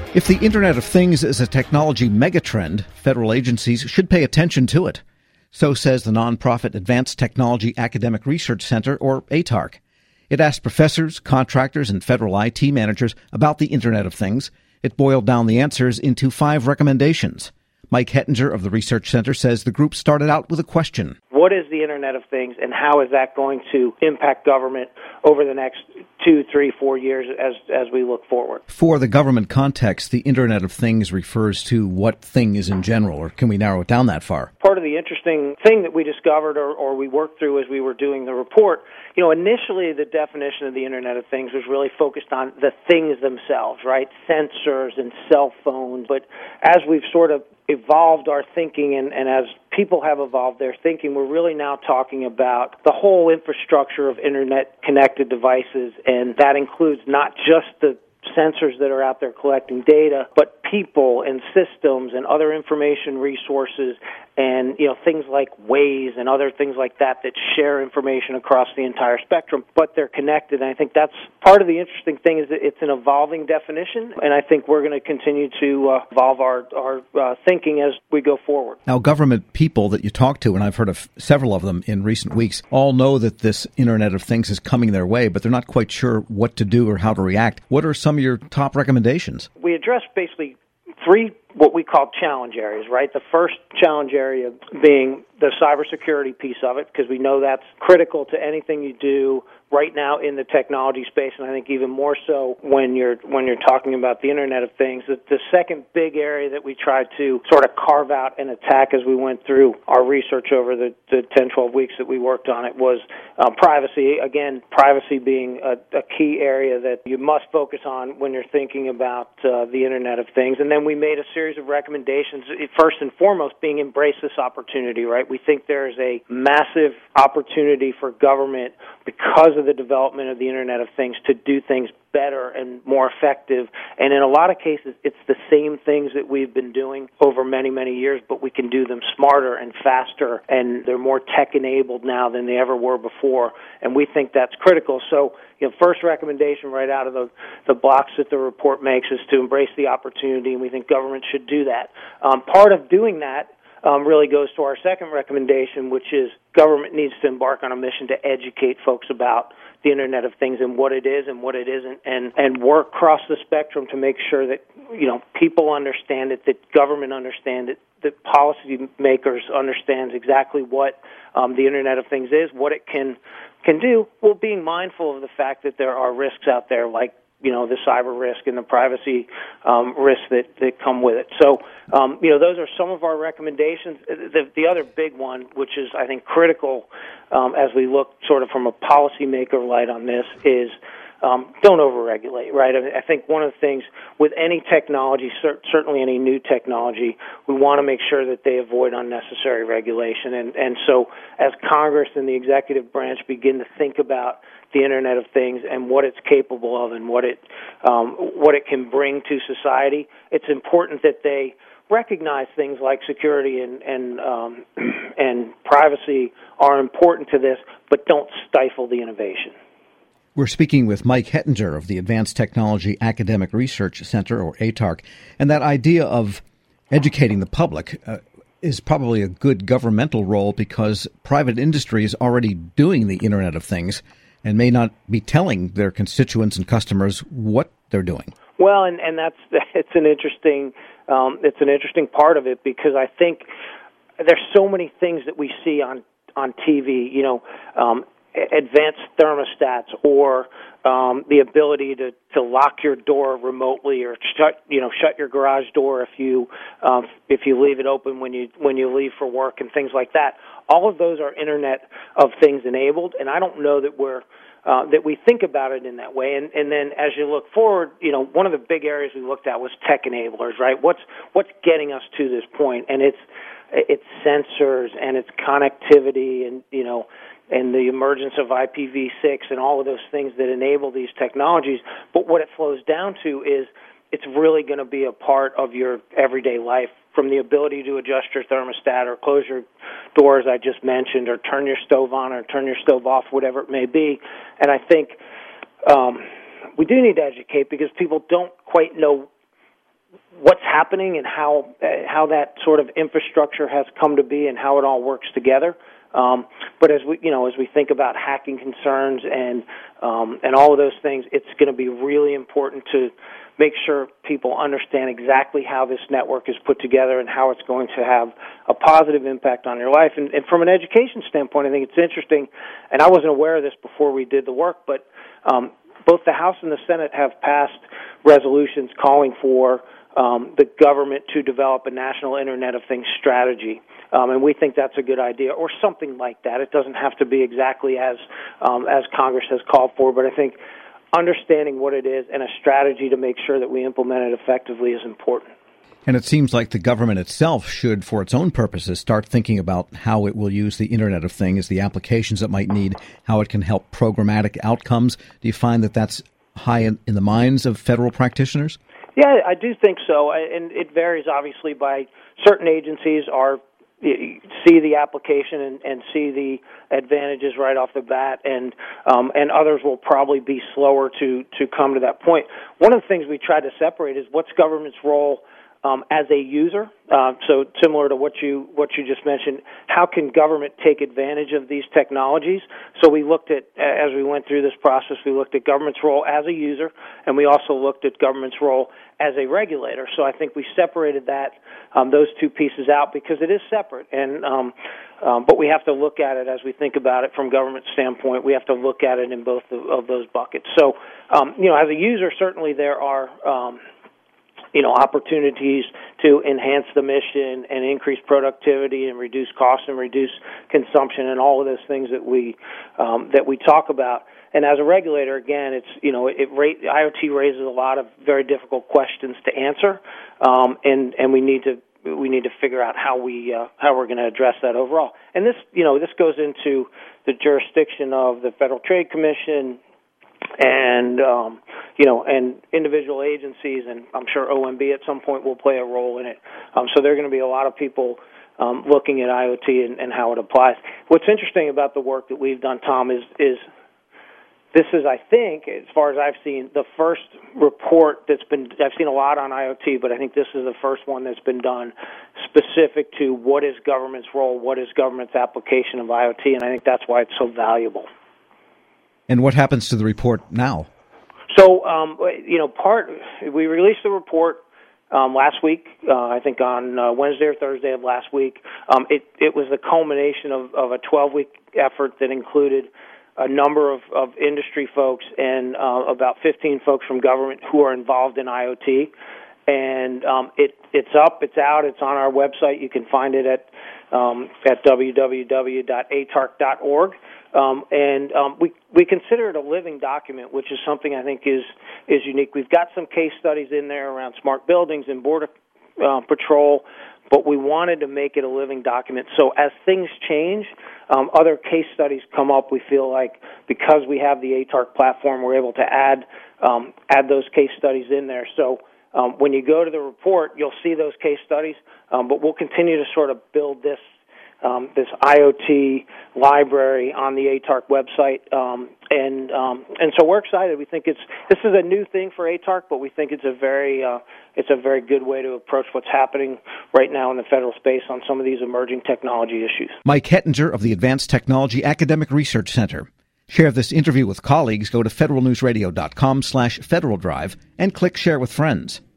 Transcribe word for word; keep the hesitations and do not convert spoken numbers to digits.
If the Internet of Things is a technology megatrend, federal agencies should pay attention to it. So says the nonprofit Advanced Technology Academic Research Center, or A T A R C. It asked professors, contractors, and federal I T managers about the Internet of Things. It boiled down the answers into five recommendations. Mike Hettinger of the Research Center says the group started out with a question. What is the Internet of Things, and how is that going to impact government over the next two, three, four years as as we look forward? For the government context, the Internet of Things refers to what thing is in general, or can we narrow it down that far? Part of the interesting thing that we discovered or, or we worked through as we were doing the report, you know, initially the definition of the Internet of Things was really focused on the things themselves, right? Sensors and cell phones. But as we've sort of evolved our thinking and, and as people have evolved their thinking, we're really now talking about the whole infrastructure of Internet-connected devices, and that includes not just the sensors that are out there collecting data, but people and systems and other information resources and, you know, things like Waze and other things like that that share information across the entire spectrum, but they're connected. And I think that's part of the interesting thing is that it's an evolving definition, and I think we're going to continue to uh, evolve our, our uh, thinking as we go forward. Now, government people that you talk to, and I've heard of several of them in recent weeks, all know that this Internet of Things is coming their way, but they're not quite sure what to do or how to react. What are some of your top recommendations? We address basically three what we call challenge areas, right? The first challenge area being the cybersecurity piece of it, because we know that's critical to anything you do right now in the technology space, and I think even more so when you're when you're talking about the Internet of Things. The, the second big area that we tried to sort of carve out and attack as we went through our research over the, the ten, twelve weeks that we worked on it was uh, privacy. Again, privacy being a, a key area that you must focus on when you're thinking about uh, the Internet of Things. And then we made a series of recommendations, first and foremost being embrace this opportunity, right? We think there is a massive opportunity for government because of the development of the Internet of Things to do things better and more effective. And in a lot of cases, it's the same things that we've been doing over many, many years, but we can do them smarter and faster, and they're more tech-enabled now than they ever were before, and we think that's critical. So, you know, first recommendation right out of the, the blocks that the report makes is to embrace the opportunity, and we think government should do that. Um, part of doing that Um, really goes to our second recommendation, which is government needs to embark on a mission to educate folks about the Internet of Things and what it is and what it isn't, and, and work across the spectrum to make sure that, you know, people understand it, that government understands it, that policymakers understands exactly what um, the Internet of Things is, what it can can do, while being mindful of the fact that there are risks out there like, you know, the cyber risk and the privacy um, risks that, that come with it. So, um, you know, those are some of our recommendations. The, the other big one, which is, I think, critical um, as we look sort of from a policymaker light on this, is um, don't overregulate, right? I, mean, I think one of the things with any technology, cer- certainly any new technology, we want to make sure that they avoid unnecessary regulation. And, and so as Congress and the executive branch begin to think about the Internet of Things and what it's capable of and what it um, what it can bring to society, it's important that they recognize things like security and and um, and privacy are important to this, but don't stifle the innovation. We're speaking with Mike Hettinger of the Advanced Technology Academic Research Center, or A T A R C, and that idea of educating the public uh, is probably a good governmental role because private industry is already doing the Internet of Things and may not be telling their constituents and customers what they're doing. Well, and, and that's it's an interesting um, it's an interesting part of it, because I think there's so many things that we see on on T V, you know, um, advanced thermostats or um, the ability to, to lock your door remotely or shut you know shut your garage door if you um, if you leave it open when you when you leave for work and things like that. All of those are Internet of Things enabled, and I don't know that we're uh, that we think about it in that way. And, and then as you look forward, you know, one of the big areas we looked at was tech enablers, right? What's what's getting us to this point? And it's it's sensors and it's connectivity and you know. and the emergence of I P v six and all of those things that enable these technologies. But what it flows down to is it's really going to be a part of your everyday life, from the ability to adjust your thermostat or close your doors, I just mentioned, or turn your stove on or turn your stove off, whatever it may be. And I think um, we do need to educate because people don't quite know what's happening and how uh, how that sort of infrastructure has come to be and how it all works together. Um, but as we, you know, as we think about hacking concerns and um, and all of those things, it's going to be really important to make sure people understand exactly how this network is put together and how it's going to have a positive impact on your life. And, and from an education standpoint, I think it's interesting, and I wasn't aware of this before we did the work, but um, both the House and the Senate have passed resolutions calling for um, the government to develop a national Internet of Things strategy. Um, and we think that's a good idea, or something like that. It doesn't have to be exactly as um, as Congress has called for, but I think understanding what it is and a strategy to make sure that we implement it effectively is important. And it seems like the government itself should, for its own purposes, start thinking about how it will use the Internet of Things, the applications it might need, how it can help programmatic outcomes. Do you find that that's high in, in the minds of federal practitioners? Yeah, I do think so, and it varies obviously by certain agencies are see the application and, and see the advantages right off the bat, and um, and others will probably be slower to, to come to that point. One of the things we try to separate is what's government's role um, as a user. Uh, so similar to what you what you just mentioned, how can government take advantage of these technologies? So we looked at, as we went through this process, we looked at government's role as a user, and we also looked at government's role as a regulator. So I think we separated that um, those two pieces out because it is separate, and um, um, but we have to look at it as we think about it from government standpoint. We have to look at it in both of, of those buckets. So um, you know, as a user, certainly there are um, you know opportunities to enhance the mission and increase productivity and reduce costs and reduce consumption and all of those things that we um, that we talk about. And as a regulator, again, it's you know, it, it IoT raises a lot of very difficult questions to answer, um, and and we need to we need to figure out how we uh, how we're going to address that overall. And this you know this goes into the jurisdiction of the Federal Trade Commission and um, you know and individual agencies, and I'm sure O M B at some point will play a role in it. Um, so there are going to be a lot of people um, looking at IoT and, and how it applies. What's interesting about the work that we've done, Tom, is is this is, I think, as far as I've seen, the first report that's been, I've seen a lot on IoT, but I think this is the first one that's been done specific to what is government's role, what is government's application of IoT, and I think that's why it's so valuable. And what happens to the report now? So, um, you know, part, we released the report um, last week, uh, I think on uh, Wednesday or Thursday of last week. Um, it, it was the culmination of, of a twelve-week effort that included a number of, of industry folks and uh, about fifteen folks from government who are involved in IoT. And um, it, it's up, it's out, it's on our website. You can find it at um, at w w w dot a t a r c dot org. Um, and um, we we consider it a living document, which is something I think is is unique. We've got some case studies in there around smart buildings and border uh, patrol, but we wanted to make it a living document. So as things change, um, other case studies come up. We feel like because we have the A T A R C platform, we're able to add um, add those case studies in there. So um, when you go to the report, you'll see those case studies, um, but we'll continue to sort of build this um, this IoT library on the A T A R C website, um, and um, and so we're excited. We think it's this is a new thing for A T A R C, but we think it's a very uh, it's a very good way to approach what's happening right now in the federal space on some of these emerging technology issues. Mike Hettinger of the Advanced Technology Academic Research Center. Share this interview with colleagues. Go to federal news radio dot com slash Federal Drive and click Share with Friends.